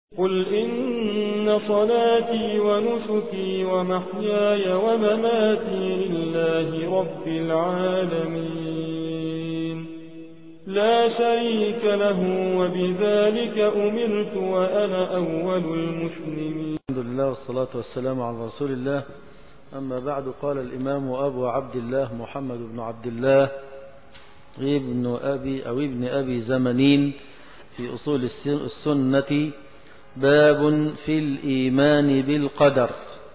قل إن صلاتي ونسكي ومحياي ومماتي لله رب العالمين لا شريك له وبذلك أمرت وأنا أول المسلمين. الحمد لله والصلاة والسلام على رسول الله. أما بعد، قال الإمام أبو عبد الله محمد بن عبد الله ابن أبي زمنين في أصول السنة باب في الإيمان بالقدر.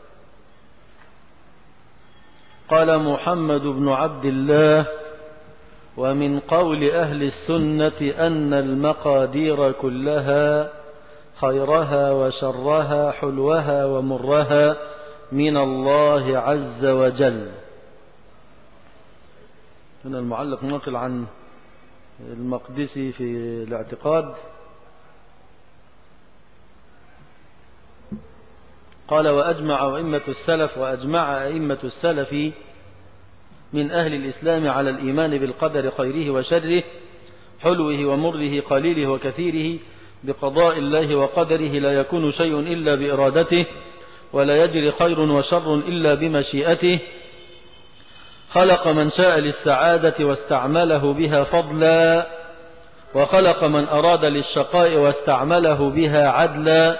قال محمد بن عبد الله: ومن قول أهل السنة أن المقادير كلها خيرها وشرها حلوها ومرها من الله عز وجل. هنا المعلق نقل عن المقدسي في الاعتقاد قال: وأجمع أئمة السلف من أهل الإسلام على الإيمان بالقدر خيره وشره حلوه ومره قليله وكثيره بقضاء الله وقدره، لا يكون شيء إلا بإرادته، ولا يجري خير وشر إلا بمشيئته. خلق من شاء للسعادة واستعمله بها فضلا، وخلق من أراد للشقاء واستعمله بها عدلا،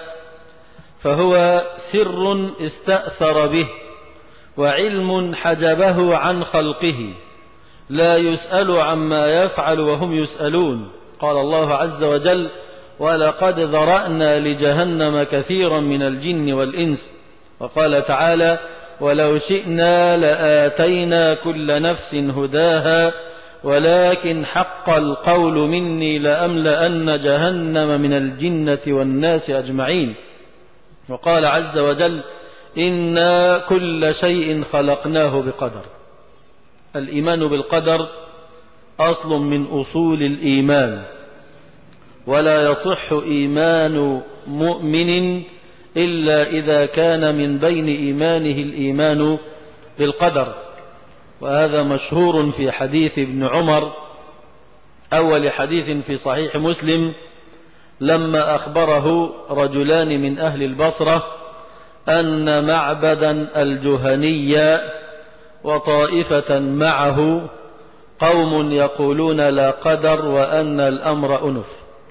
فهو سر استأثر به وعلم حجبه عن خلقه، لا يسأل عما يفعل وهم يسألون. قال الله عز وجل: ولقد ذرأنا لجهنم كثيرا من الجن والإنس. وقال تعالى: ولو شئنا لآتينا كل نفس هداها ولكن حق القول مني لأملأن جهنم من الجنة والناس أجمعين. وقال عز وجل: إنا كل شيء خلقناه بقدر. الإيمان بالقدر أصل من أصول الإيمان، ولا يصح إيمان مؤمن إلا إذا كان من بين إيمانه الإيمان بالقدر. وهذا مشهور في حديث ابن عمر، أول حديث في صحيح مسلم، لما أخبره رجلان من أهل البصرة أن معبدا الجهني وطائفة معه قوم يقولون لا قدر وأن الأمر أنف.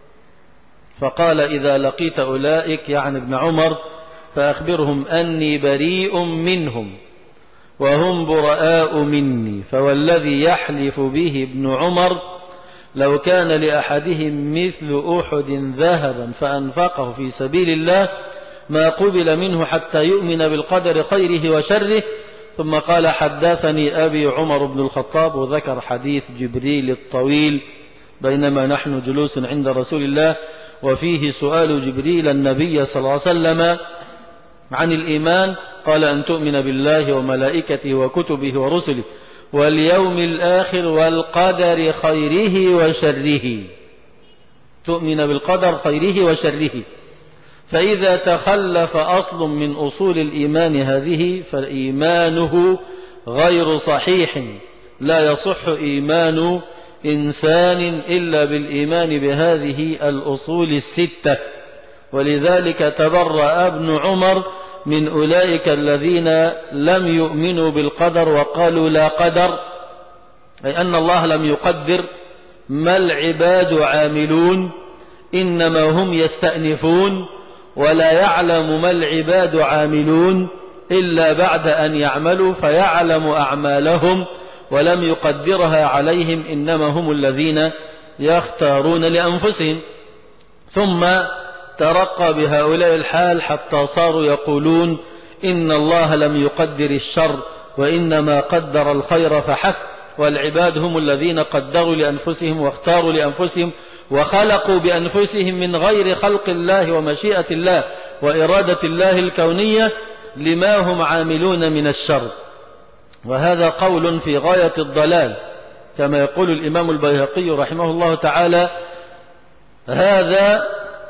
فقال: إذا لقيت أولئك، يعني ابن عمر، فأخبرهم أني بريء منهم وهم براء مني. فوالذي يحلف به ابن عمر لو كان لأحدهم مثل أحد ذهبا فأنفقه في سبيل الله ما قبل منه حتى يؤمن بالقدر خيره وشره. ثم قال: حدثني أبي عمر بن الخطاب، وذكر حديث جبريل الطويل بينما نحن جلوس عند رسول الله، وفيه سؤال جبريل النبي صلى الله عليه وسلم عن الإيمان. قال: أن تؤمن بالله وملائكته وكتبه ورسله واليوم الآخر والقدر خيره وشره. تؤمن بالقدر خيره وشره. فإذا تخلف أصل من أصول الإيمان هذه فإيمانه غير صحيح. لا يصح إيمان إنسان إلا بالإيمان بهذه الأصول الستة. ولذلك تبرأ ابن عمر من أولئك الذين لم يؤمنوا بالقدر وقالوا لا قدر، أي أن الله لم يقدر ما العباد عاملون، إنما هم يستأنفون، ولا يعلم ما العباد عاملون إلا بعد أن يعملوا، فيعلم أعمالهم ولم يقدرها عليهم، إنما هم الذين يختارون لأنفسهم. ثم ترقى بهؤلاء الحال حتى صاروا يقولون إن الله لم يقدر الشر وإنما قدر الخير فحسب، والعباد هم الذين قدروا لأنفسهم واختاروا لأنفسهم وخلقوا بأنفسهم من غير خلق الله ومشيئة الله وإرادة الله الكونية لما هم عاملون من الشر. وهذا قول في غاية الضلال، كما يقول الإمام البيهقي رحمه الله تعالى: هذا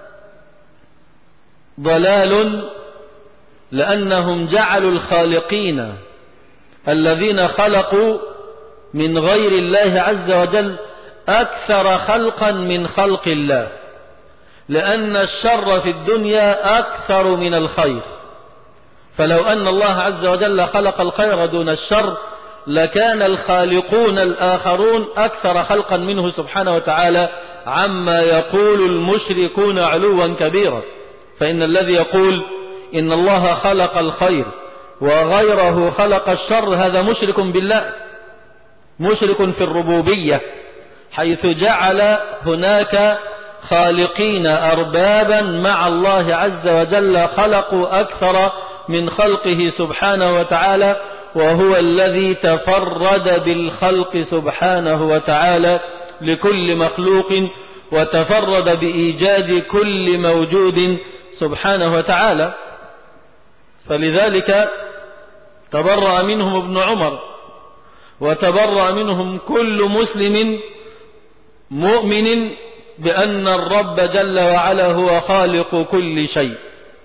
ضلال لأنهم جعلوا الخالقين الذين خلقوا من غير الله عز وجل أكثر خلقا من خلق الله، لأن الشر في الدنيا أكثر من الخير، فلو أن الله عز وجل خلق الخير دون الشر لكان الخالقون الآخرون أكثر خلقا منه سبحانه وتعالى عما يقول المشركون علوا كبيرا. فإن الذي يقول إن الله خلق الخير وغيره خلق الشر هذا مشرك بالله، مشرك في الربوبية، حيث جعل هناك خالقين أربابا مع الله عز وجل خلقوا أكثر من خلقه سبحانه وتعالى، وهو الذي تفرد بالخلق سبحانه وتعالى لكل مخلوق، وتفرد بإيجاد كل موجود سبحانه وتعالى. فلذلك تبرأ منهم ابن عمر، وتبرأ منهم كل مسلم مؤمن بأن الرب جل وعلا هو خالق كل شيء،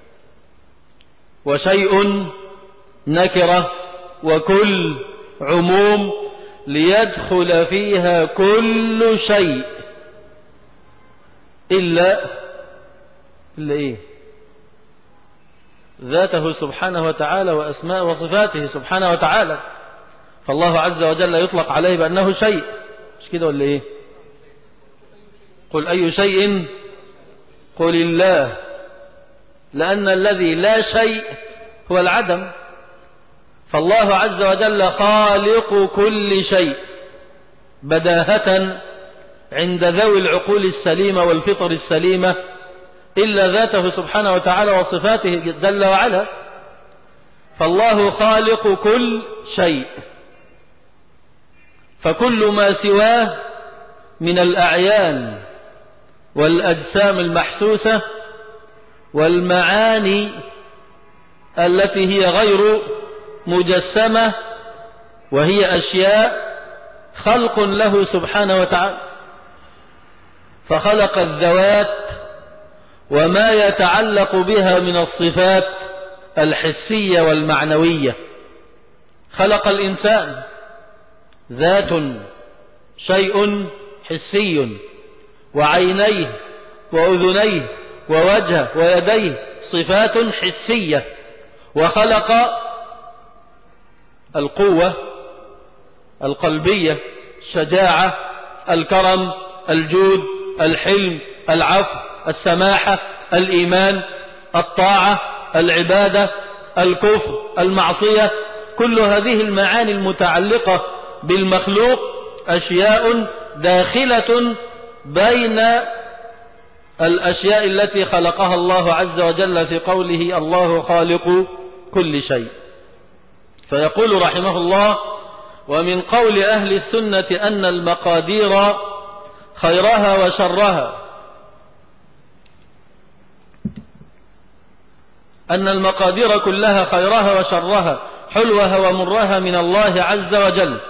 وشيء نكرة وكل عموم ليدخل فيها كل شيء إلا إيه؟ ذاته سبحانه وتعالى وأسماء وصفاته سبحانه وتعالى. فالله عز وجل يطلق عليه بأنه شيء، مش كده ولا إيه؟ قل أي شيء؟ قل الله، لأن الذي لا شيء هو العدم. فالله عز وجل خالق كل شيء بداهة عند ذوي العقول السليمة والفطر السليمة، إلا ذاته سبحانه وتعالى وصفاته جل وعلا. فالله خالق كل شيء، فكل ما سواه من الأعيان والأجسام المحسوسة والمعاني التي هي غير مجسمة، وهي أشياء خلق له سبحانه وتعالى. فخلق الذوات وما يتعلق بها من الصفات الحسية والمعنوية. خلق الإنسان ذات، شيء حسي، وعينيه وأذنيه ووجهه ويديه، صفات حسية. وخلق القوة القلبية، الشجاعة، الكرم، الجود، الحلم، العفو، السماحة، الإيمان، الطاعة، العبادة، الكفر، المعصية. كل هذه المعاني المتعلقة بالمخلوق أشياء داخلة بين الأشياء التي خلقها الله عز وجل في قوله الله خالق كل شيء. فيقول رحمه الله: ومن قول أهل السنة أن المقادير خيرها وشرها، أن المقادير كلها خيرها وشرها حلوها ومرها من الله عز وجل،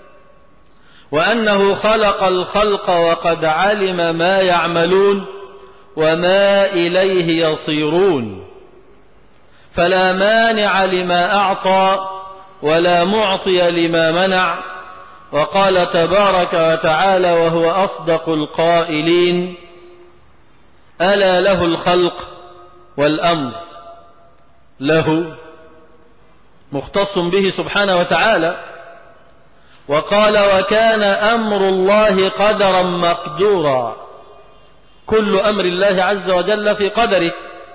وأنه خلق الخلق وقد علم ما يعملون وما إليه يصيرون، فلا مانع لما أعطى ولا معطي لما منع. وقال تبارك وتعالى وهو أصدق القائلين: ألا له الخلق والأمر. له مختص به سبحانه وتعالى. وقال وكان أمر الله قدرا مقدورا، كل أمر الله عز وجل في قدره.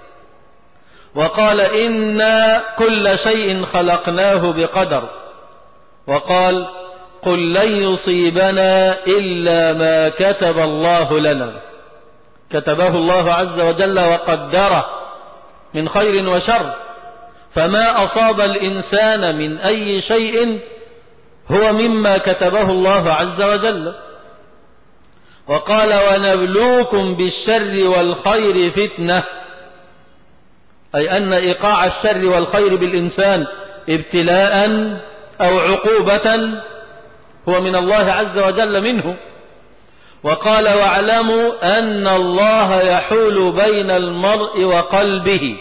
وقال إنا كل شيء خلقناه بقدر. وقال قل لن يصيبنا إلا ما كتب الله لنا، كتبه الله عز وجل وقدره من خير وشر، فما أصاب الإنسان من أي شيء هو مما كتبه الله عز وجل. وقال ونبلوكم بالشر والخير فتنة، أي أن إيقاع الشر والخير بالإنسان ابتلاء أو عقوبة هو من الله عز وجل منه. وقال واعلموا أن الله يحول بين المرء وقلبه،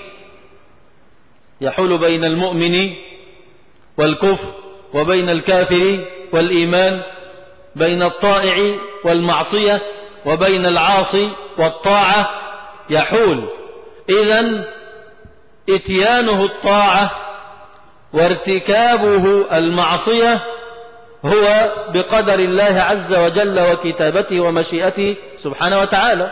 يحول بين المؤمن والكفر، وبين الكافر والإيمان، بين الطائع والمعصية، وبين العاصي والطاعة. يحول. إذن إتيانه الطاعة وارتكابه المعصية هو بقدر الله عز وجل وكتابته ومشيئته سبحانه وتعالى.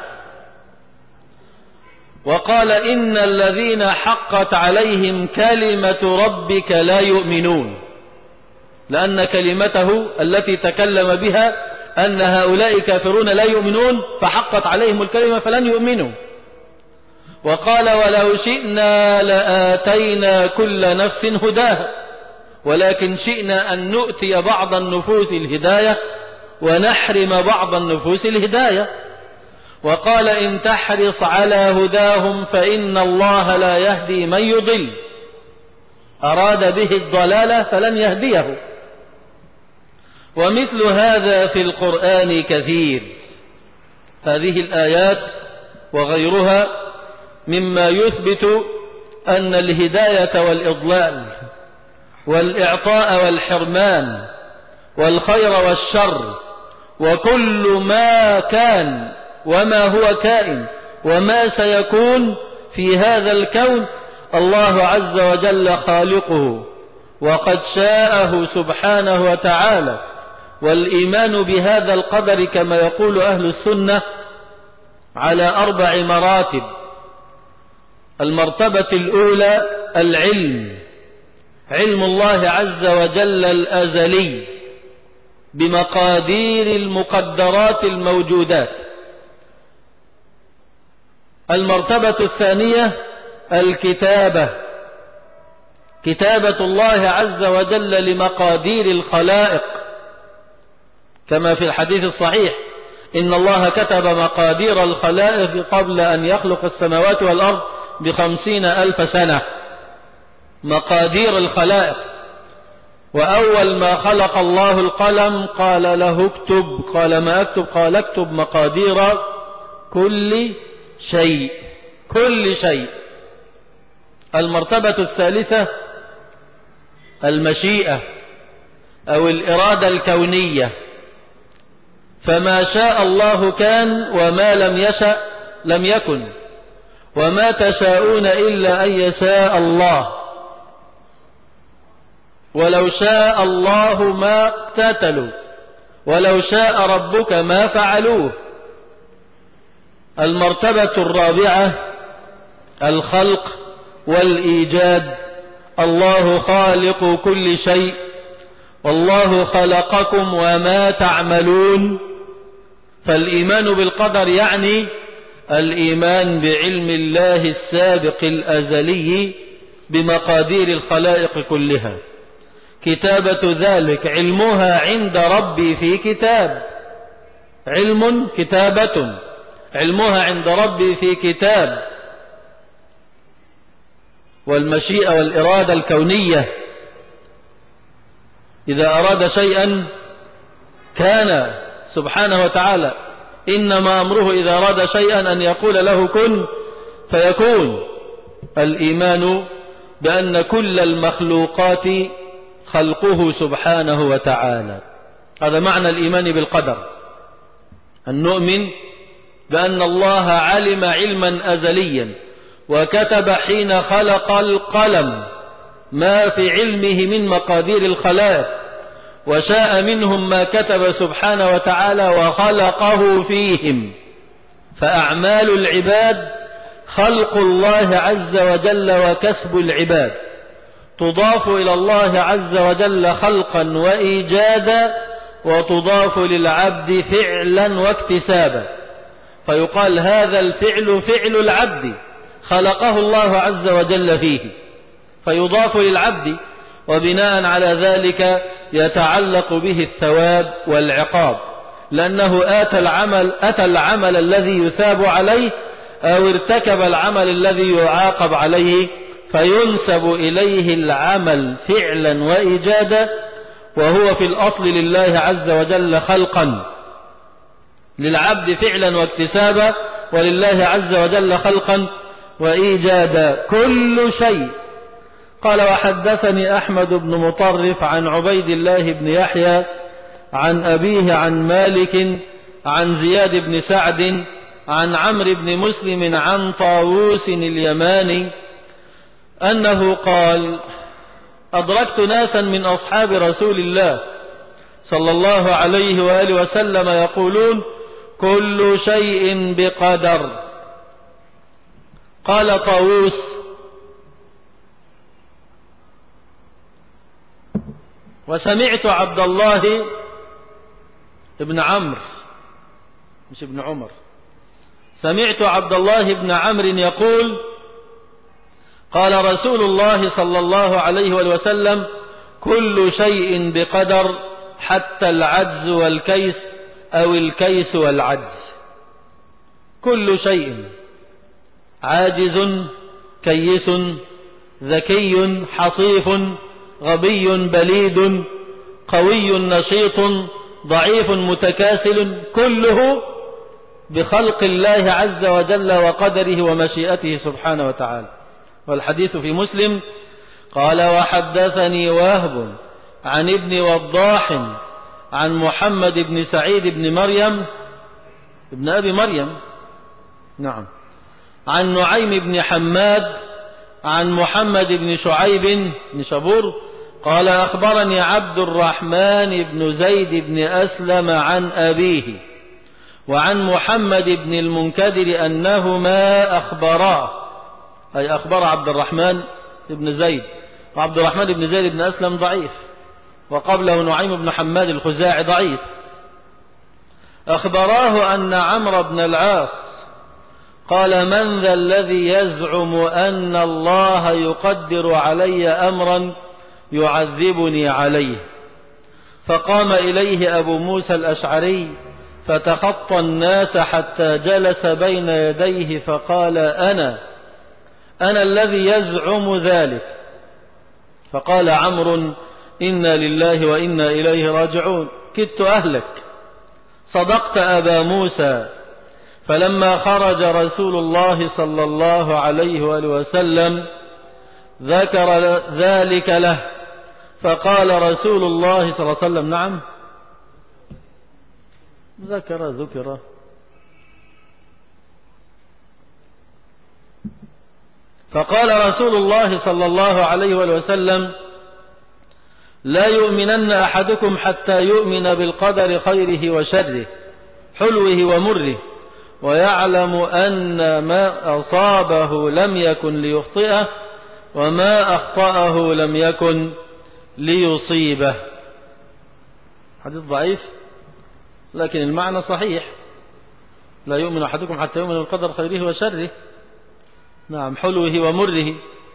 وقال إن الذين حقت عليهم كلمة ربك لا يؤمنون، لأن كلمته التي تكلم بها أن هؤلاء كافرون لا يؤمنون فحقت عليهم الكلمة فلن يؤمنوا. وقال ولو شئنا لآتينا كل نفس هداها ولكن شئنا أن نؤتي بعض النفوس الهداية ونحرم بعض النفوس الهداية. وقال إن تحرص على هداهم فإن الله لا يهدي من يضل، أراد به الضلالة فلن يهديه. ومثل هذا في القرآن كثير. هذه الآيات وغيرها مما يثبت أن الهداية والإضلال والإعطاء والحرمان والخير والشر وكل ما كان وما هو كائن وما سيكون في هذا الكون الله عز وجل خالقه وقد شاءه سبحانه وتعالى. والإيمان بهذا القدر كما يقول أهل السنة على 4 مراتب. المرتبة الأولى العلم، علم الله عز وجل الأزلي بمقادير المقدرات الموجودات. المرتبة الثانية الكتابة، كتابة الله عز وجل لمقادير الخلائق كما في الحديث الصحيح إن الله كتب مقادير الخلائق قبل أن يخلق السماوات والأرض ب50,000 سنة. مقادير الخلائق. وأول ما خلق الله القلم قال له اكتب، قال ما أكتب؟ قال اكتب مقادير كل شيء، كل شيء. المرتبة الثالثة المشيئة أو الإرادة الكونية، فما شاء الله كان وما لم يشأ لم يكن وما تشاءون إلا أن يشاء الله ولو شاء الله ما اقتتلوا ولو شاء ربك ما فعلوه. المرتبة الرابعة الخلق والإيجاد، الله خالق كل شيء والله خلقكم وما تعملون. فالإيمان بالقدر يعني الإيمان بعلم الله السابق الأزلي بمقادير الخلائق كلها. كتابة ذلك علمها عند ربي في كتاب، علم كتابة علمها عند ربي في كتاب. والمشيئة والإرادة الكونية، إذا أراد شيئا كان سبحانه وتعالى، إنما أمره إذا أراد شيئا أن يقول له كن فيكون. الإيمان بأن كل المخلوقات خلقه سبحانه وتعالى، هذا معنى الإيمان بالقدر. أن نؤمن بأن الله علم علما أزليا وكتب حين خلق القلم ما في علمه من مقادير الخلائق وشاء منهم ما كتب سبحانه وتعالى وخلقه فيهم. فأعمال العباد خلق الله عز وجل وكسب العباد، تضاف إلى الله عز وجل خلقا وإيجادا وتضاف للعبد فعلا واكتسابا. فيقال هذا الفعل فعل العبد خلقه الله عز وجل فيه فيضاف للعبد، وبناء على ذلك يتعلق به الثواب والعقاب، لأنه أتى العمل الذي يثاب عليه أو ارتكب العمل الذي يعاقب عليه، فينسب إليه العمل فعلا وإيجادا، وهو في الأصل لله عز وجل خلقا، للعبد فعلا واكتسابا ولله عز وجل خلقا وإيجادا كل شيء. قال وحدثني أحمد بن مطرف عن عبيد الله بن يحيى عن أبيه عن مالك عن زياد بن سعد عن عمرو بن مسلم عن طاووس اليماني أنه قال: أدركت ناسا من أصحاب رسول الله صلى الله عليه وآله وسلم يقولون: كل شيء بقدر. قال طاووس: وسمعت عبد الله ابن عمرو، مش ابن عمر، سمعت عبد الله بن عمرو يقول: قال رسول الله صلى الله عليه وسلم: كل شيء بقدر حتى العجز والكيس أو الكيس والعجز. كل شيء، عاجز، كيس، ذكي، حصيف، غبي، بليد، قوي، نشيط، ضعيف، متكاسل، كله بخلق الله عز وجل وقدره ومشيئته سبحانه وتعالى. والحديث في مسلم. قال: وحدثني وهب عن ابن وضاح عن محمد بن سعيد بن مريم ابن أبي مريم، نعم، عن نعيم بن حماد عن محمد بن شعيب بن شبور قال: أخبرني عبد الرحمن بن زيد بن أسلم عن أبيه وعن محمد بن المنكدر أنهما أخبراه، أي أخبر عبد الرحمن بن زيد، وعبد الرحمن بن زيد بن أسلم ضعيف، وقبله نعيم بن حماد الخزاعي ضعيف. أخبراه أن عمرو بن العاص قال: من ذا الذي يزعم أن الله يقدر علي أمرا يعذبني عليه؟ فقام إليه أبو موسى الأشعري فتخطى الناس حتى جلس بين يديه فقال: أنا الذي يزعم ذلك. فقال عمرو: إنا لله وإنا إليه راجعون، كدت أهلك، صدقت أبا موسى. فلما خرج رسول الله صلى الله عليه وآله وسلم ذكر ذلك له، فقال رسول الله صلى الله عليه وسلم: نعم، ذكر فقال رسول الله صلى الله عليه وآله وسلم: لا يؤمنن أحدكم حتى يؤمن بالقدر خيره وشره، حلوه ومره، ويعلم أن ما أصابه لم يكن ليخطئه وما أخطأه لم يكن ليصيبه. حديث ضعيف لكن المعنى صحيح. لا يؤمن أحدكم حتى يؤمن بالقدر خيره وشره، نعم، حلوه ومره،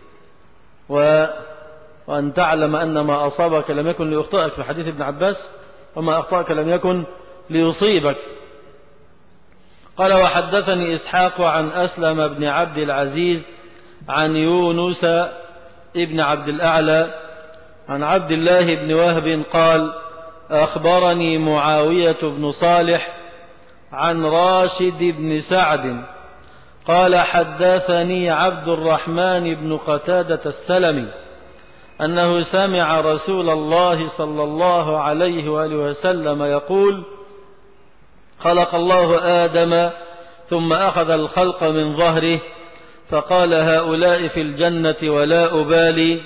وأن تعلم أن ما أصابك لم يكن ليخطئك في حديث ابن عباس، وما أخطأك لم يكن ليصيبك. قال: وحدثني إسحاق عن أسلم بن عبد العزيز عن يونس ابن عبد الأعلى عن عبد الله بن وهب قال: أخبرني معاوية بن صالح عن راشد بن سعد قال: حدثني عبد الرحمن بن قتادة السلمي أنه سمع رسول الله صلى الله عليه وآله وسلم يقول: خلق الله آدم ثم أخذ الخلق من ظهره فقال: هؤلاء في الجنة ولا أبالي،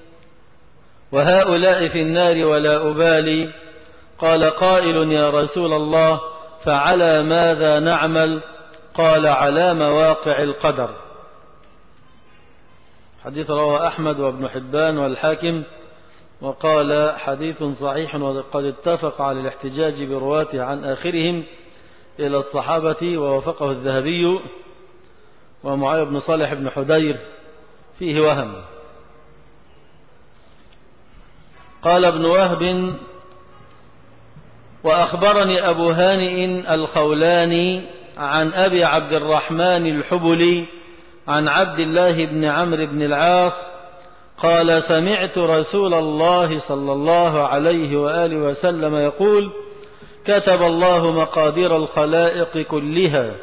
وهؤلاء في النار ولا أبالي. قال قائل: يا رسول الله فعلى ماذا نعمل؟ قال: على مواقع القدر. حديث رواه أحمد وابن حبان والحاكم، وقال حديث صحيح، وقد اتفق على الاحتجاج برواته عن آخرهم إلى الصحابة، ووافقه الذهبي. ومعاوية بن صالح بن حدير فيه وهم. قال ابن وهب: وأخبرني أبو هانئ الخولاني عن أبي عبد الرحمن الحبلي عن عبد الله بن عمرو بن العاص قال: سمعت رسول الله صلى الله عليه وآله وسلم يقول: كتب الله مقادير الخلائق كلها،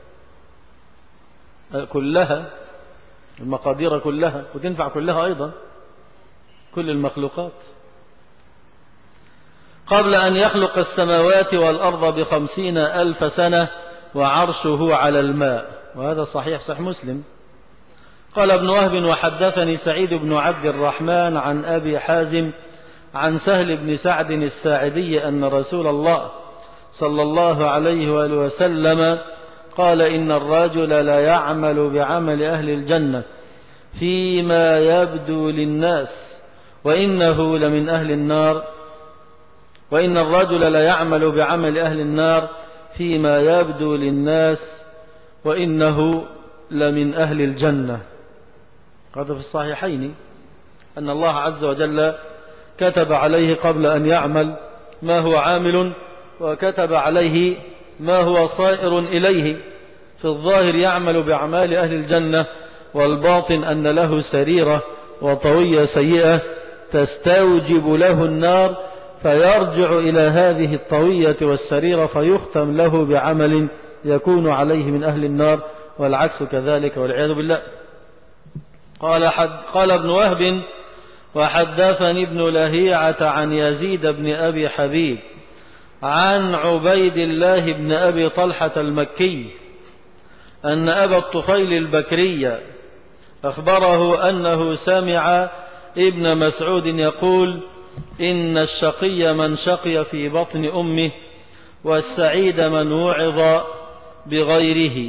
المقادير كلها، وتنفع كلها أيضا، كل المخلوقات، قبل أن يخلق السماوات والأرض ب50,000 سنة، وعرشه على الماء. وهذا صحيح مسلم. قال ابن وهب وحدثني سعيد بن عبد الرحمن عن أبي حازم عن سهل بن سعد الساعدي أن رسول الله صلى الله عليه وآله وسلم قال إن الرجل لا يعمل بعمل أهل الجنة فيما يبدو للناس وإنه لمن أهل النار، وإن الرجل لا يعمل بعمل أهل النار فيما يبدو للناس وإنه لمن أهل الجنة. هذا في الصحيحين أن الله عز وجل كتب عليه قبل أن يعمل ما هو عامل، وكتب عليه ما هو صائر إليه. في الظاهر يعمل بأعمال أهل الجنة، والباطن أن له سريرة وطوية سيئة تستوجب له النار، فيرجع إلى هذه الطوية والسريرة فيختم له بعمل يكون عليه من أهل النار، والعكس كذلك والعياذ بالله. قال ابن وهب وحدثني ابن لهيعة عن يزيد بن أبي حبيب عن عبيد الله بن أبي طلحة المكي أن أبا الطفيل البكري أخبره أنه سمع ابن مسعود يقول إن الشقي من شقي في بطن أمه والسعيد من وعظ بغيره.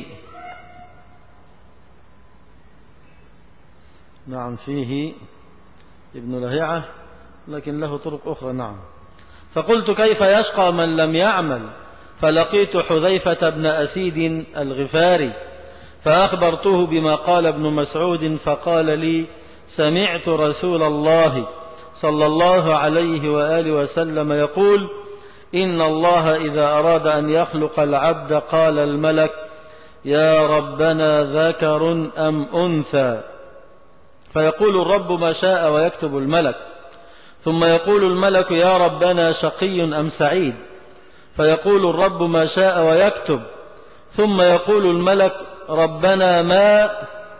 نعم فيه ابن لهيعة لكن له طرق أخرى. نعم. فقلت كيف يشقى من لم يعمل؟ فلقيت حذيفة بن أسيد الغفاري فأخبرته بما قال ابن مسعود فقال لي سمعت رسول الله صلى الله عليه وآله وسلم يقول إن الله إذا أراد أن يخلق العبد قال الملك يا ربنا ذكر أم أنثى، فيقول الرب ما شاء ويكتب الملك، ثم يقول الملك يا ربنا شقي أم سعيد، فيقول الرب ما شاء ويكتب، ثم يقول الملك ربنا ما،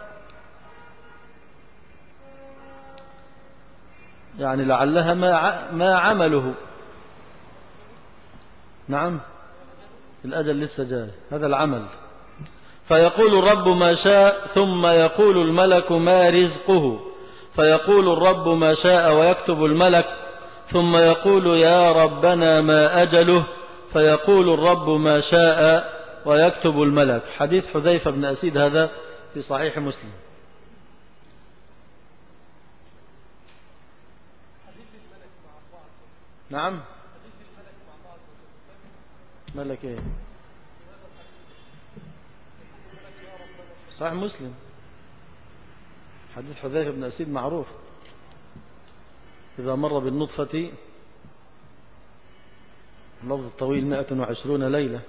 يعني لعلها ما عمله. نعم الأجل لسه جاي، هذا العمل. فيقول الرب ما شاء، ثم يقول الملك ما رزقه، فيقول الرب ما شاء ويكتب الملك، ثم يقول يا ربنا ما أجله، فيقول الرب ما شاء ويكتب الملك. حديث حذيفة بن أسيد هذا في صحيح مسلم. نعم ملك ايه؟ صحيح مسلم حديث حذيفة بن أسيد معروف، إذا مر بالنطفة اللفظ الطويل 120 ليلة،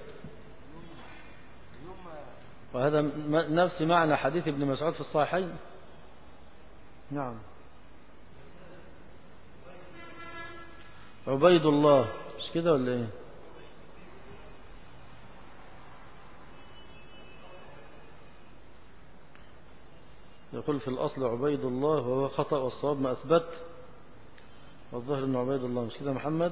وهذا نفس معنى حديث ابن مسعود في الصحيحين. نعم عبيد الله مش كده ولا ايه؟ يقول في الأصل عبيد الله وهو خطأ، والصواب ما أثبت، والظاهر أنه عبيد الله مش كده محمد؟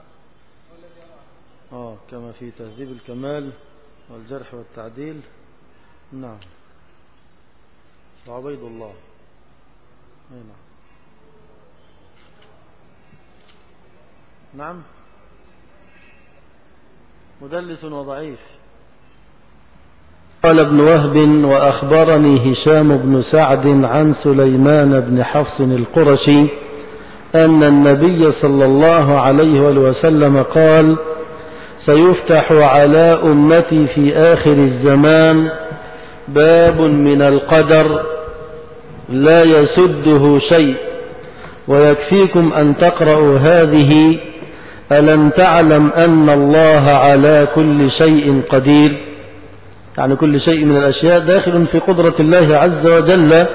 كما في تهذيب الكمال والجرح والتعديل. نعم وعبيد الله. نعم مدلس وضعيف. قال ابن وهب وأخبرني هشام بن سعد عن سليمان بن حفص القرشي أن النبي صلى الله عليه وسلم قال سيفتح على أمتي في آخر الزمان باب من القدر لا يسده شيء، ويكفيكم أن تقرأوا هذه ألم تعلم أن الله على كل شيء قدير، يعني كل شيء من الأشياء داخل في قدرة الله عز وجل.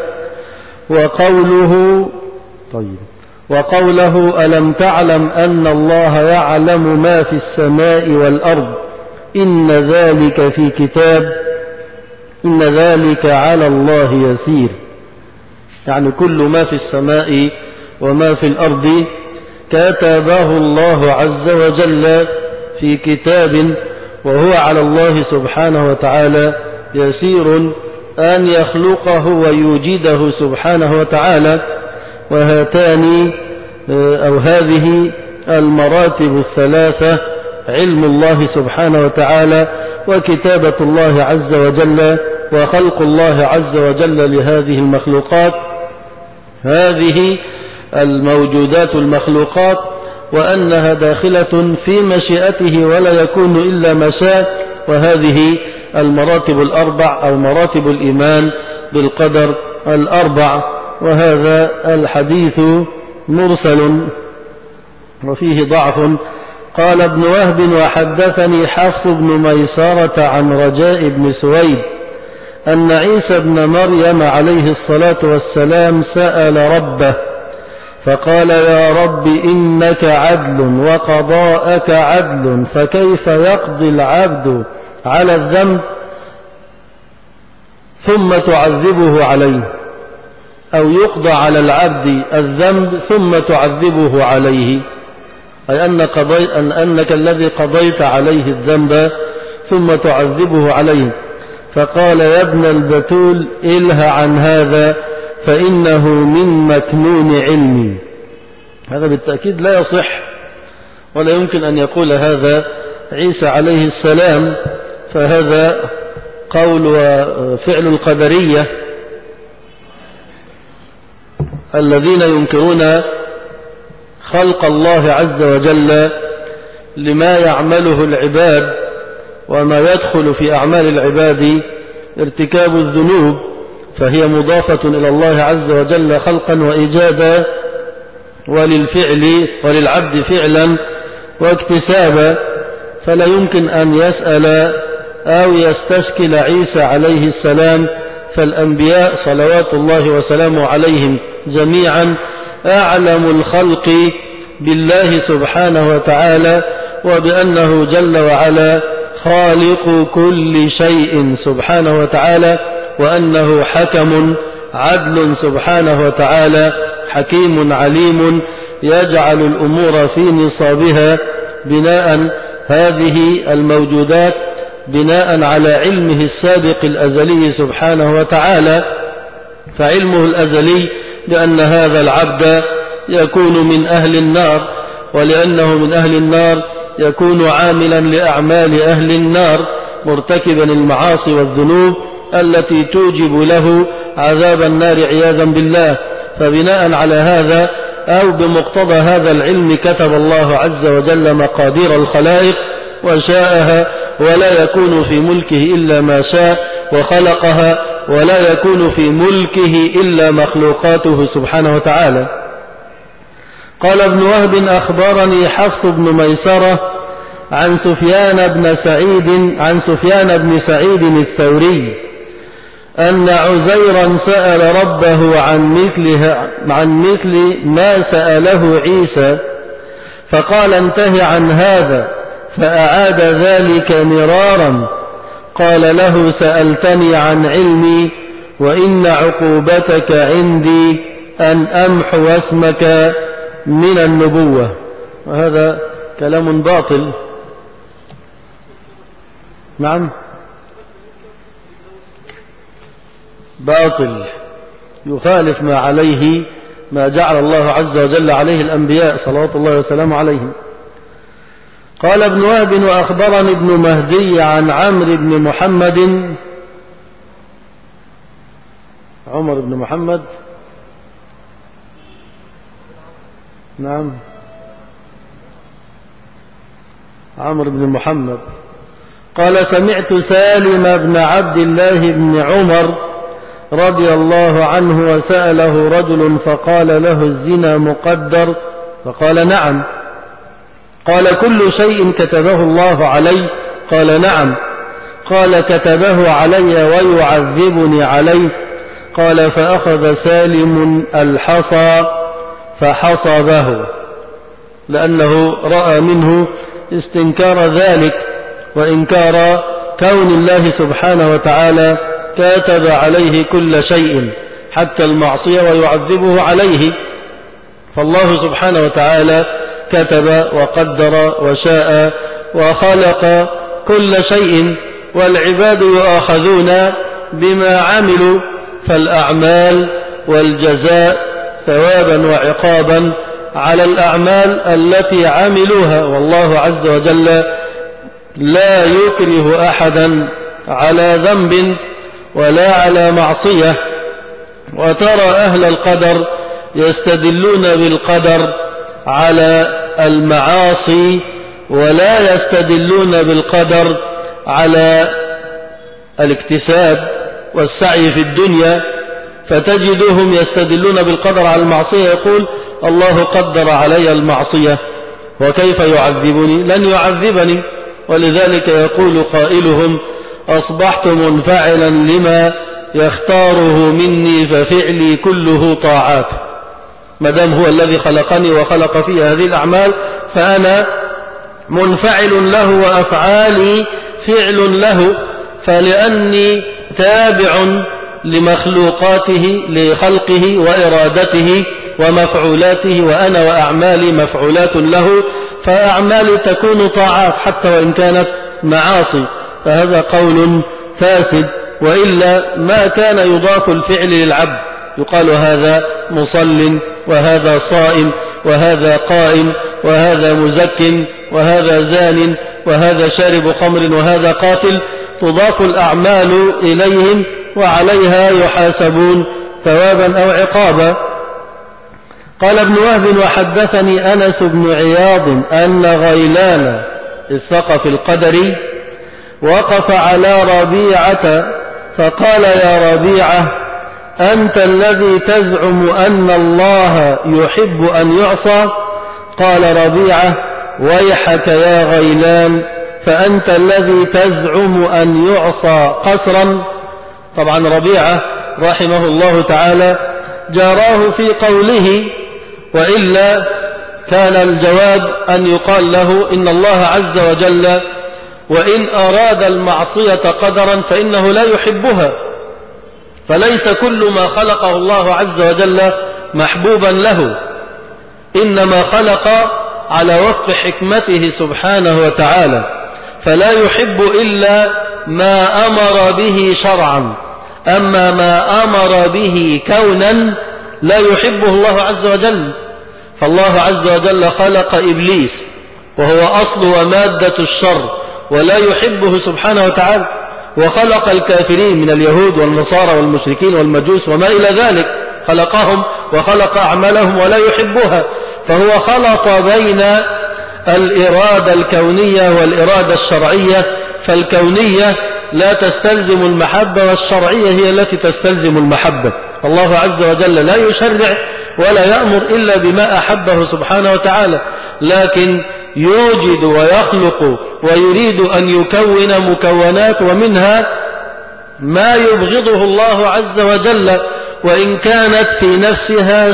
وقوله ألم تعلم أن الله يعلم ما في السماء والأرض إن ذلك في كتاب إن ذلك على الله يسير، يعني كل ما في السماء وما في الأرض كتبه الله عز وجل في كتاب، وهو على الله سبحانه وتعالى يسير أن يخلقه ويوجده سبحانه وتعالى. وهاتان أو هذه المراتب الثلاثة: علم الله سبحانه وتعالى، وكتابة الله عز وجل، وخلق الله عز وجل لهذه المخلوقات، هذه الموجودات المخلوقات، وأنها داخلة في مشيئته ولا يكون إلا ما شاء. وهذه المراتب الأربع أو مراتب الإيمان بالقدر الأربع. وهذا الحديث مرسل وفيه ضعف. قال ابن وهب: وحدثني حفص بن ميسرة عن رجاء بن سويد أن عيسى بن مريم عليه الصلاة والسلام سأل ربه فقال: يا رب إنك عدل وقضاءك عدل، فكيف يقضي العبد على الذنب ثم تعذبه عليه، أو يقضى على العبد الذنب ثم تعذبه عليه، أي أنك الذي قضيت عليه الذنب ثم تعذبه عليه. فقال: يا ابن البتول إله عن هذا فإنه من مكنون علمي. هذا بالتأكيد لا يصح، ولا يمكن أن يقول هذا عيسى عليه السلام، فهذا قول وفعل القدرية الذين ينكرون خلق الله عز وجل لما يعمله العباد، وما يدخل في أعمال العباد ارتكاب الذنوب، فهي مضافة إلى الله عز وجل خلقا وإيجادا، وللعبد فعلا واكتسابا. فلا يمكن أن يسأل أو يستشكل عيسى عليه السلام، فالأنبياء صلوات الله وسلامه عليهم جميعا أعلم الخلق بالله سبحانه وتعالى، وبأنه جل وعلا خالق كل شيء سبحانه وتعالى، وأنه حكم عدل سبحانه وتعالى، حكيم عليم يجعل الأمور في نصابها، بناء هذه الموجودات بناء على علمه السابق الأزلي سبحانه وتعالى. فعلمه الأزلي بأن هذا العبد يكون من أهل النار، ولأنه من أهل النار يكون عاملا لأعمال أهل النار، مرتكبا المعاصي والذنوب التي توجب له عذاب النار عياذا بالله. فبناء على هذا أو بمقتضى هذا العلم كتب الله عز وجل مقادير الخلائق وشاءها، ولا يكون في ملكه إلا ما شاء، وخلقها ولا يكون في ملكه إلا مخلوقاته سبحانه وتعالى. قال ابن وهب: أخبرني حفص بن ميسرة عن سفيان بن سعيد الثوري أن عزيرا سأل ربه عن مثل ما سأله عيسى، فقال: انته عن هذا، فأعاد ذلك مرارا. قال له: سألتني عن علمي، وإن عقوبتك عندي أن أمحو اسمك من النبوة. وهذا كلام باطل. نعم، باطل يخالف ما جعل الله عز وجل عليه الأنبياء صلوات الله وسلامه عليهم. قال ابن وهب: وأخبرني ابن مهدي عن عمرو بن محمد، عمر بن محمد، نعم، عمرو بن محمد، قال: سمعت سالم بن عبد الله بن عمر رضي الله عنه وسأله رجل فقال له: الزنا مقدر؟ فقال: نعم. قال: كل شيء كتبه الله علي؟ قال: نعم. قال: كتبه علي ويعذبني عليه؟ قال: فأخذ سالم الحصى فحصبه، لأنه رأى منه استنكار ذلك وإنكار كون الله سبحانه وتعالى كتب عليه كل شيء حتى المعصية ويعذبه عليه. فالله سبحانه وتعالى كتب وقدر وشاء وخلق كل شيء، والعباد يؤاخذون بما عملوا، فالأعمال والجزاء ثوابا وعقابا على الأعمال التي عملوها، والله عز وجل لا يكره أحدا على ذنب ولا على معصية. وترى أهل القدر يستدلون بالقدر على المعاصي ولا يستدلون بالقدر على الاكتساب والسعي في الدنيا، فتجدهم يستدلون بالقدر على المعصية، يقول الله قدر علي المعصية وكيف يعذبني؟ لن يعذبني. ولذلك يقول قائلهم أصبحت منفعلا لما يختاره مني ففعلي كله طاعات. مدام هو الذي خلقني وخلق في هذه الأعمال فأنا منفعل له وأفعالي فعل له، فلأني تابع لمخلوقاته لخلقه وإرادته ومفعولاته، وأنا وأعمالي مفعولات له، فأعمالي تكون طاعات حتى وإن كانت معاصي. فهذا قول فاسد، وإلا ما كان يضاف الفعل للعبد، يقال هذا مصل وهذا صائم وهذا قائم وهذا مزك وهذا زان وهذا شارب خمر وهذا قاتل، تضاف الأعمال إليهم وعليها يحاسبون ثوابا أو عقابا. قال ابن وهب وحدثني أنس بن عياض أن غيلان الثقفي القدري وقف على ربيعة فقال يا ربيعة أنت الذي تزعم أن الله يحب أن يعصى؟ قال ربيعة ويحك يا غيلان فأنت الذي تزعم أن يعصى قسرا. طبعا ربيعة رحمه الله تعالى جاراه في قوله، وإلا كان الجواب أن يقال له إن الله عز وجل وإن أراد المعصية قدرا فإنه لا يحبها، فليس كل ما خلقه الله عز وجل محبوبا له، إنما خلق على وفق حكمته سبحانه وتعالى، فلا يحب إلا ما أمر به شرعا، أما ما أمر به كونا لا يحبه الله عز وجل. فالله عز وجل خلق إبليس وهو أصل ومادة الشر ولا يحبه سبحانه وتعالى، وخلق الكافرين من اليهود والنصارى والمشركين والمجوس وما إلى ذلك، خلقهم وخلق أعمالهم ولا يحبها. فهو خلط بين الإرادة الكونية والإرادة الشرعية، فالكونية لا تستلزم المحبة والشرعية هي التي تستلزم المحبة. الله عز وجل لا يشرع ولا يأمر إلا بما أحبه سبحانه وتعالى، لكن يوجد ويخلق ويريد أن يكون مكونات، ومنها ما يبغضه الله عز وجل وإن كانت في نفسها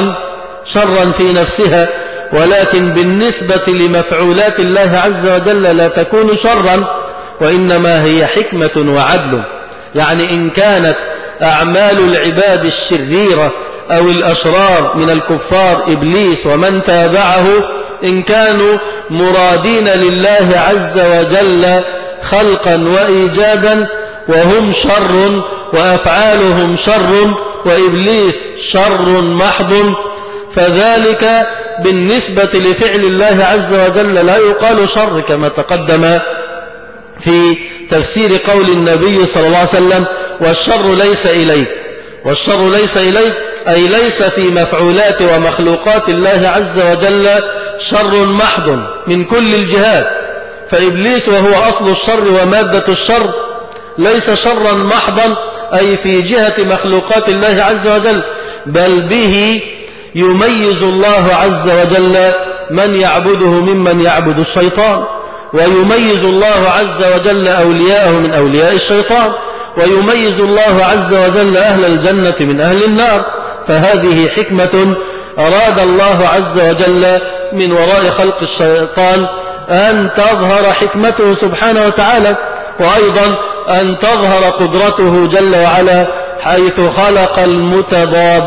شرا في نفسها، ولكن بالنسبة لمفعولات الله عز وجل لا تكون شرا، وإنما هي حكمة وعدل. يعني إن كانت أعمال العباد الشريرة أو الأشرار من الكفار إبليس ومن تابعه إن كانوا مرادين لله عز وجل خلقا وإيجادا وهم شر وأفعالهم شر وإبليس شر محض، فذلك بالنسبة لفعل الله عز وجل لا يقال شر، كما تقدم في تفسير قول النبي صلى الله عليه وسلم والشر ليس إليك. والشر ليس إليك أي ليس في مفعولات ومخلوقات الله عز وجل شر محض من كل الجهات، فإبليس وهو أصل الشر ومادة الشر ليس شرا محضا أي في جهة مخلوقات الله عز وجل، بل به يميز الله عز وجل من يعبده ممن يعبد الشيطان، ويميز الله عز وجل أولياءه من أولياء الشيطان، ويميز الله عز وجل أهل الجنة من أهل النار. فهذه حكمة أراد الله عز وجل من وراء خلق الشيطان أن تظهر حكمته سبحانه وتعالى، وأيضا أن تظهر قدرته جل وعلا حيث خلق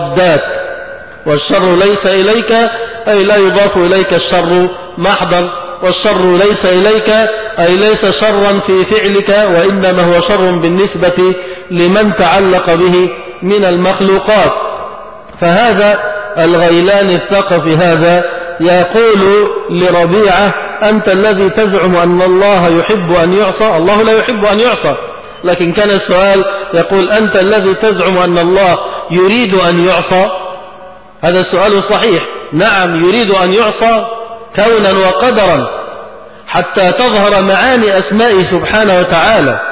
المتضادات. والشر ليس إليك أي لا يضاف إليك الشر محضا، والشر ليس إليك، أي ليس شرا في فعلك، وإنما هو شر بالنسبة لمن تعلق به من المخلوقات. فهذا الغيلان الثقفي هذا يقول لربيعة: أنت الذي تزعم أن الله يحب أن يعصى، الله لا يحب أن يعصى، لكن كان السؤال يقول: أنت الذي تزعم أن الله يريد أن يعصى. هذا السؤال صحيح، نعم يريد أن يعصى كونا وقدرا حتى تظهر معاني أسمائه سبحانه وتعالى: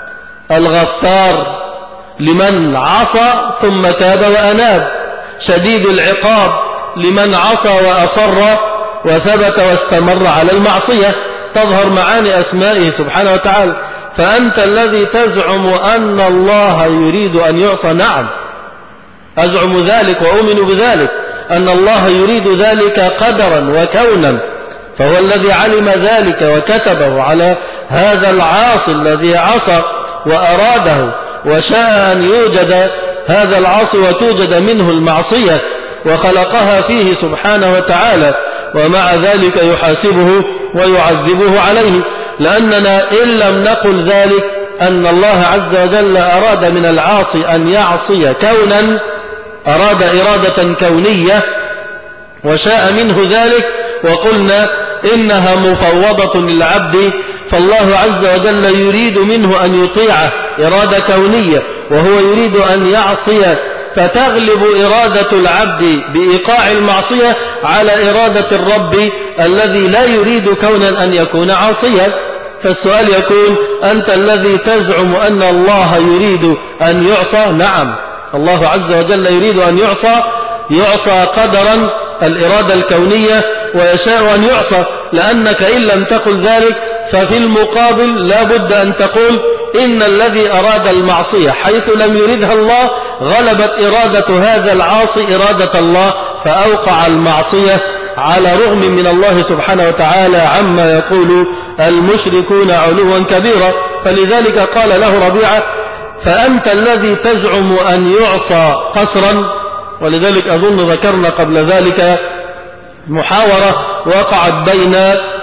الغفار لمن عصى ثم تاب وأناب، شديد العقاب لمن عصى وأصر وثبت واستمر على المعصية، تظهر معاني أسمائه سبحانه وتعالى. فأنت الذي تزعم أن الله يريد أن يعصى، نعم أزعم ذلك وأؤمن بذلك، أن الله يريد ذلك قدرا وكونا، فهو الذي علم ذلك وكتبه على هذا العاصي الذي عصى وأراده وشاء أن يوجد هذا العاصي وتوجد منه المعصية وخلقها فيه سبحانه وتعالى، ومع ذلك يحاسبه ويعذبه عليه. لأننا إن لم نقل ذلك أن الله عز وجل أراد من العاصي أن يعصي كونا، أراد إرادة كونية وشاء منه ذلك، وقلنا إنها مفوضة للعبد، فالله عز وجل يريد منه أن يطيعه إرادة كونية، وهو يريد أن يعصي، فتغلب إرادة العبد بإيقاع المعصية على إرادة الرب الذي لا يريد كونا أن يكون عاصيا. فالسؤال يكون: أنت الذي تزعم أن الله يريد أن يعصى، نعم الله عز وجل يريد أن يعصى قدرا، الإرادة الكونية، ويشاء أن يعصى، لأنك إن لم تقل ذلك ففي المقابل لا بد أن تقول إن الذي أراد المعصية حيث لم يردها الله غلبت إرادة هذا العاصي إرادة الله، فأوقع المعصية على رغم من الله سبحانه وتعالى عما يقول المشركون علوا كبيرا. فلذلك قال له ربيعة: فأنت الذي تزعم أن يعصى قسرا. ولذلك أظن ذكرنا قبل ذلك محاورة وقعت بين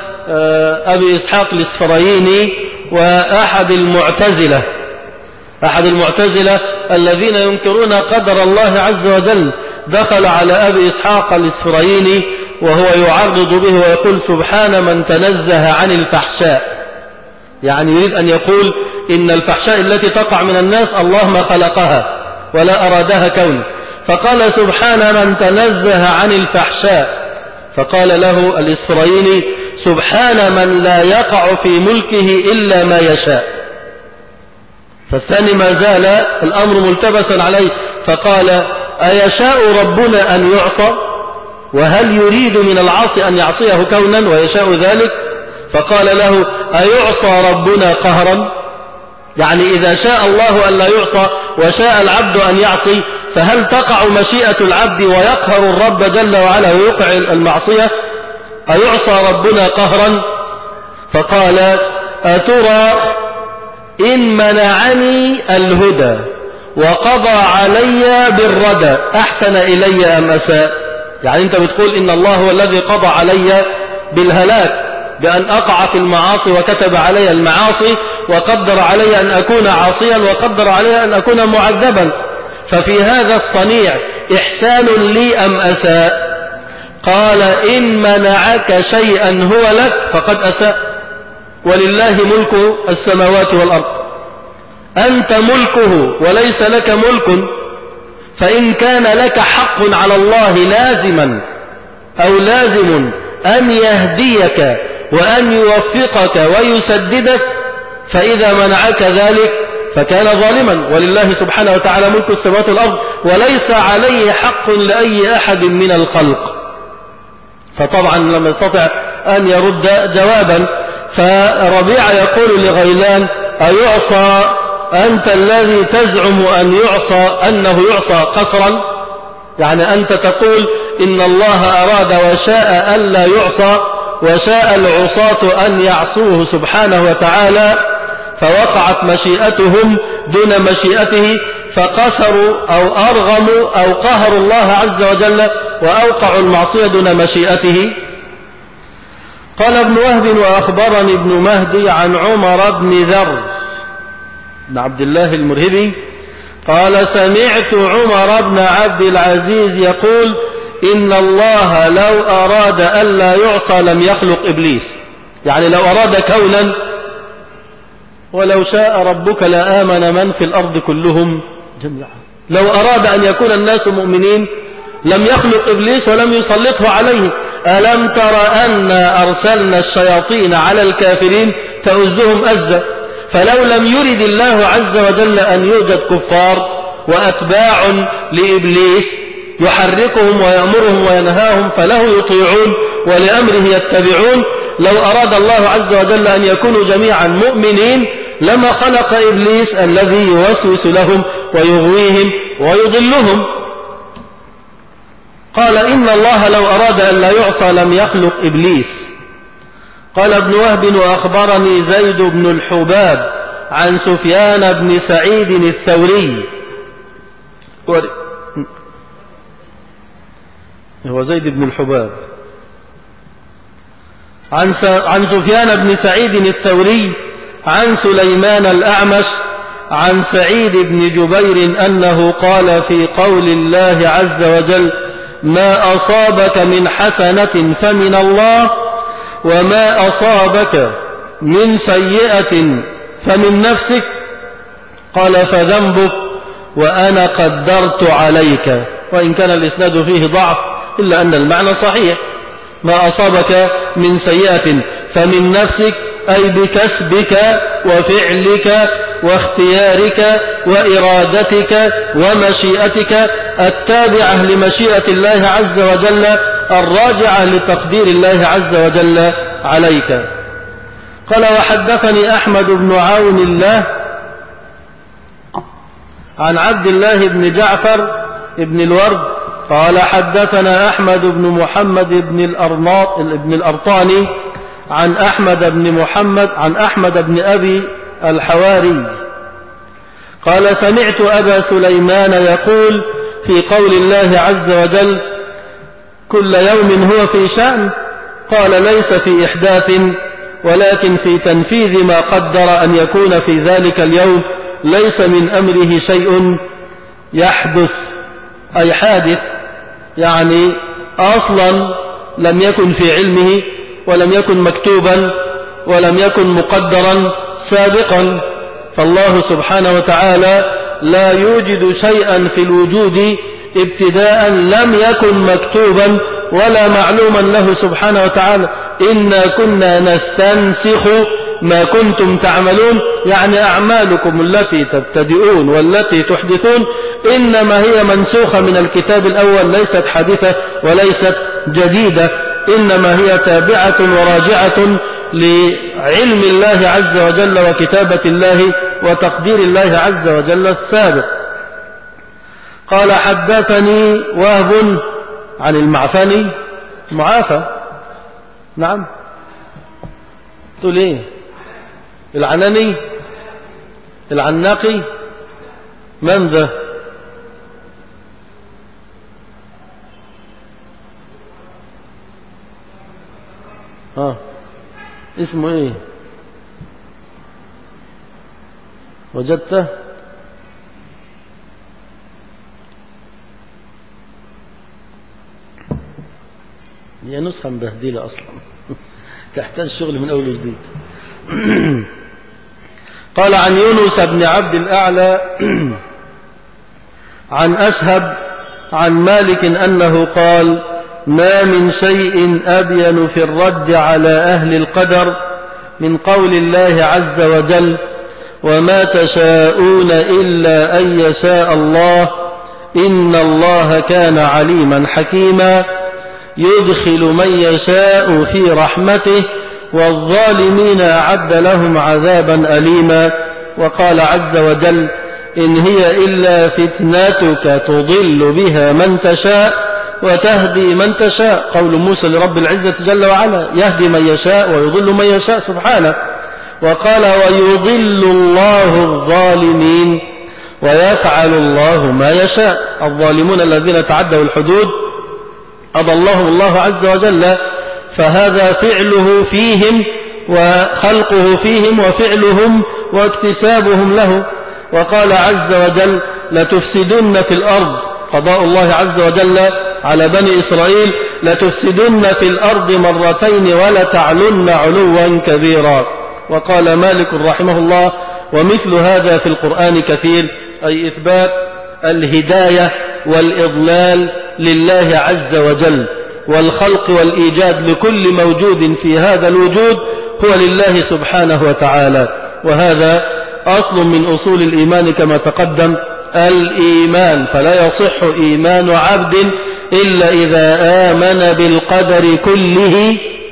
أبي إسحاق الإسفرايني وأحد المعتزلة الذين ينكرون قدر الله عز وجل. دخل على أبي إسحاق الإسفرايني وهو يعرض به ويقول: سبحان من تنزه عن الفحشاء، يعني يريد أن يقول إن الفحشاء التي تقع من الناس الله ما خلقها ولا أرادها كون، فقال: سبحان من تنزه عن الفحشاء. فقال له الإسفرايني: سبحان من لا يقع في ملكه إلا ما يشاء. فالثاني ما زال الأمر ملتبسا عليه، فقال: أيشاء ربنا أن يعصى؟ وهل يريد من العاصي أن يعصيه كونا ويشاء ذلك؟ فقال له: أيعصى ربنا قهرا؟ يعني إذا شاء الله أن لا يعصى وشاء العبد أن يعصي، فهل تقع مشيئة العبد ويقهر الرب جل وعلا ويوقع المعصية؟ أيعصى ربنا قهرا؟ فقال: أترى إن منعني الهدى وقضى علي بالردى أحسن إلي أم أساء؟ يعني أنت بتقول إن الله هو الذي قضى علي بالهلاك بأن أقع في المعاصي وكتب علي المعاصي وقدر علي أن أكون عاصيا وقدر علي أن أكون معذبا، ففي هذا الصنيع إحسان لي أم أساء؟ قال: إن منعك شيئا هو لك فقد أساء، ولله ملك السماوات والأرض، أنت ملكه وليس لك ملك، فإن كان لك حق على الله لازما أو لازم أن يهديك وأن يوفقك ويسددك، فإذا منعك ذلك فكان ظالما، ولله سبحانه وتعالى ملك السماوات والأرض وليس عليه حق لأي أحد من الخلق. فطبعا لم يستطع أن يرد جوابا. فربيعة يقول لغيلان: أيعصى أنت الذي تزعم أن يعصى أنه يعصى قسرا؟ يعني أنت تقول إن الله أراد وشاء ألا يعصى وشاء العصاة أن يعصوه سبحانه وتعالى، فوقعت مشيئتهم دون مشيئته، فقسروا أو أرغموا أو قهروا الله عز وجل وأوقعوا المعصية دون مشيئته. قال ابن وهب وأخبرني ابن مهدي عن عمر بن ذر بن عبد الله المرهبي قال سمعت عمر بن عبد العزيز يقول إن الله لو أراد ألا يعصى لم يخلق إبليس. يعني لو أراد كونا ولو شاء ربك لآمن من في الأرض كلهم جميعا. لو أراد أن يكون الناس مؤمنين لم يخلق إبليس ولم يسلطه عليه. ألم تر أن أرسلنا الشياطين على الكافرين تؤزهم أزا. فلو لم يرد الله عز وجل أن يوجد كفار وأتباع لإبليس يحركهم ويأمرهم وينهاهم فله يطيعون ولأمره يتبعون، لو أراد الله عز وجل أن يكونوا جميعا مؤمنين لما خلق إبليس الذي يوسوس لهم ويغويهم ويضلهم. قال إن الله لو أراد أن لا يعصى لم يخلق إبليس. قال ابن وهب وأخبرني زيد بن الحباب عن سفيان بن سعيد الثوري. هو زيد بن الحباب عن سفيان بن سعيد الثوري عن سليمان الأعمش عن سعيد بن جبير أنه قال في قول الله عز وجل ما أصابك من حسنة فمن الله وما أصابك من سيئة فمن نفسك قال فذنبك وأنا قدرت عليك. وإن كان الإسناد فيه ضعف إلا أن المعنى صحيح. ما أصابك من سيئة فمن نفسك أي بكسبك وفعلك واختيارك وإرادتك ومشيئتك التابعة لمشيئة الله عز وجل الراجعة لتقدير الله عز وجل عليك. قال وحدثني أحمد بن عون الله عن عبد الله بن جعفر بن الورد قال حدثنا أحمد بن محمد بن الأرطاني عن أحمد بن أبي الحواري قال سمعت أبا سليمان يقول في قول الله عز وجل كل يوم هو في شأن قال ليس في إحداث ولكن في تنفيذ ما قدر أن يكون في ذلك اليوم ليس من أمره شيء يحدث أي حادث، يعني أصلا لم يكن في علمه ولم يكن مكتوبا ولم يكن مقدرا سابقا. فالله سبحانه وتعالى لا يوجد شيئا في الوجود ابتداء لم يكن مكتوبا ولا معلوما له سبحانه وتعالى. إنا كنا نستنسخ ما كنتم تعملون، يعني أعمالكم التي تبتدئون والتي تحدثون إنما هي منسوخة من الكتاب الأول، ليست حادثة وليست جديدة، إنما هي تابعة وراجعة لعلم الله عز وجل وكتابة الله وتقدير الله عز وجل السابق. قال حدثني وهب عن المعفني معافى. نعم تقول ايه؟ العناني العناقي من ذا؟ اسمه ايه؟ وجدته؟ هي نسخة مبهدلة أصلا تحتاج شغل من أول وجديد. قال عن يونس بن عبد الأعلى عن أشهب عن مالك أنه قال ما من شيء أبين في الرد على أهل القدر من قول الله عز وجل وما تشاءون إلا أن يشاء الله إن الله كان عليما حكيما يدخل من يشاء في رحمته والظالمين أعد لهم عذابا أليما. وقال عز وجل إن هي إلا فتنتك تضل بها من تشاء وتهدي من تشاء. قول موسى لرب العزة جل وعلا يهدي من يشاء ويضل من يشاء سبحانه. وقال ويضل الله الظالمين ويفعل الله ما يشاء. الظالمون الذين تعدوا الحدود أضلهم الله عز وجل فهذا فعله فيهم وخلقه فيهم وفعلهم واكتسابهم له. وقال عز وجل لتفسدن في الأرض، قضاء الله عز وجل على بني إسرائيل لتفسدن في الأرض مرتين ولتعلن علوا كبيرا. وقال مالك رحمه الله ومثل هذا في القرآن كثير، أي إثبات الهداية والإضلال لله عز وجل، والخلق والإيجاد لكل موجود في هذا الوجود هو لله سبحانه وتعالى. وهذا أصل من أصول الإيمان كما تقدم الإيمان، فلا يصح إيمان عبد إلا إذا آمن بالقدر كله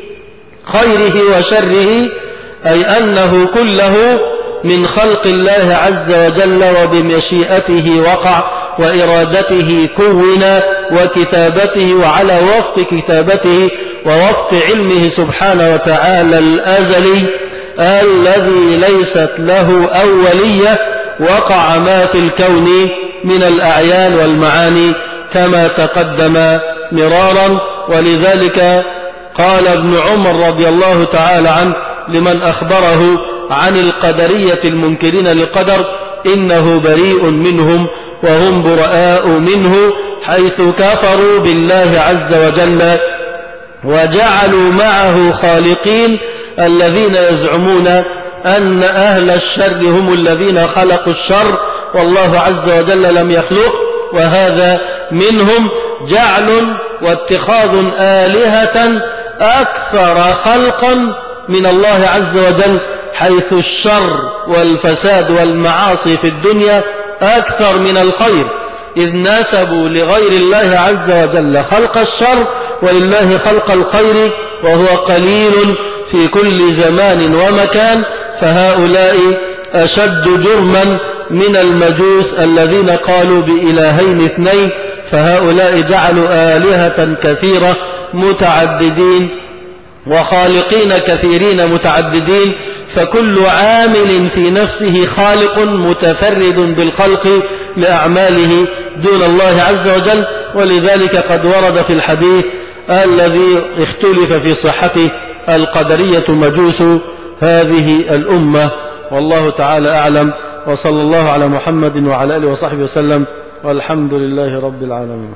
خيره وشره، أي أنه كله من خلق الله عز وجل وبمشيئته وقع وإرادته كون وكتابته وعلى وفق كتابته ووفق علمه سبحانه وتعالى الأزلي الذي ليست له أولية، وقع ما في الكون من الأعيان والمعاني كما تقدم مرارا. ولذلك قال ابن عمر رضي الله تعالى عنه لمن أخبره عن القدرية المنكرين للقدر إنه بريء منهم وهم براء منه، حيث كفروا بالله عز وجل وجعلوا معه خالقين الذين يزعمون أن أهل الشر هم الذين خلقوا الشر والله عز وجل لم يخلق، وهذا منهم جعل واتخاذ آلهة أكثر خلقا من الله عز وجل، حيث الشر والفساد والمعاصي في الدنيا أكثر من الخير، إذ نسبوا لغير الله عز وجل خلق الشر ولله خلق الخير وهو قليل في كل زمان ومكان. فهؤلاء أشد جرما من المجوس الذين قالوا بإلهين اثنين، فهؤلاء جعلوا آلهة كثيرة متعددين وخالقين كثيرين متعددين، فكل عامل في نفسه خالق متفرد بالخلق لأعماله دون الله عز وجل. ولذلك قد ورد في الحديث الذي اختلف في صحته القدرية مجوس هذه الأمة، والله تعالى أعلم، وصلى الله على محمد وعلى آله وصحبه وسلم، والحمد لله رب العالمين.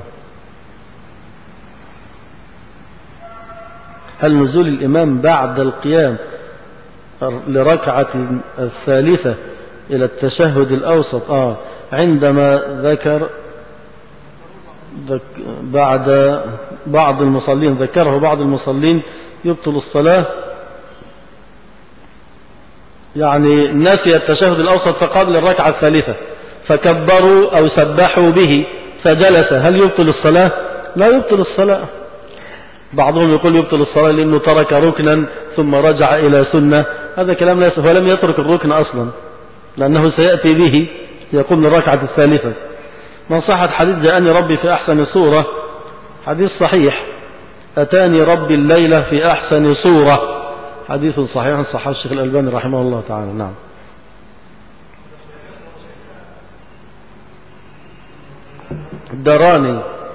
هل نزول الإمام بعد القيام لركعة الثالثة إلى التشهد الأوسط عندما ذكر بعد بعض المصلين ذكره بعض المصلين يبطل الصلاة، يعني نسي التشهد الأوسط فقام للركعة الثالثة فكبروا أو سبحوا به فجلس، هل يبطل الصلاة؟ لا يبطل الصلاة. بعضهم يقول يبطل الصلاة لأنه ترك ركنا ثم رجع إلى سنة، هذا كلام لا يصح، ولم يترك الركن أصلا لأنه سيأتي به يقوم للركعة الثالثة. من صحت حديث جاءني ربي في أحسن صورة، حديث صحيح، أتاني ربي الليلة في أحسن صورة، حديث صحيح صححه الشيخ الألباني رحمه الله تعالى. نعم. الدراني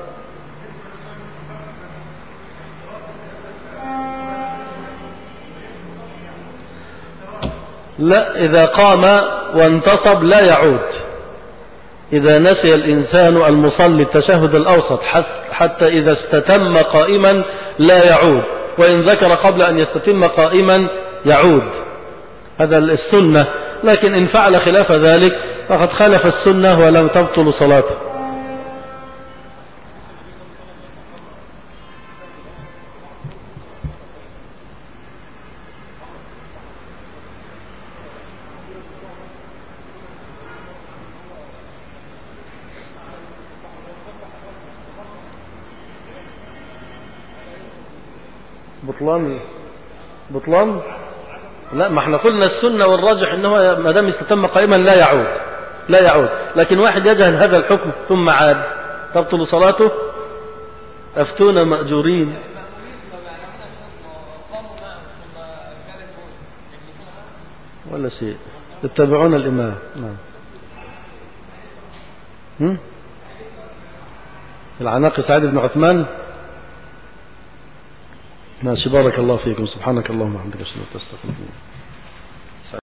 لا، إذا قام وانتصب لا يعود. إذا نسي الإنسان المصلي التشهد الأوسط حتى إذا استتم قائما لا يعود، وإن ذكر قبل أن يستتم قائما يعود، هذا السنة. لكن إن فعل خلاف ذلك فقد خالف السنة ولم تبطل صلاته. بطلان لا، ما احنا قلنا السنة والراجح انه ما دام استتم قائما لا يعود. لكن واحد يجهل هذا الحكم ثم عاد تبطل صلاته. افتونا مأجورين. ولا شيء، اتبعون الإمام. نعم. العناقي سعيد بن عثمان ماشي، بارك الله فيكم. سبحانك اللهم وبحمدك، أشهد أن لا إله إلا أنت، أستغفرك.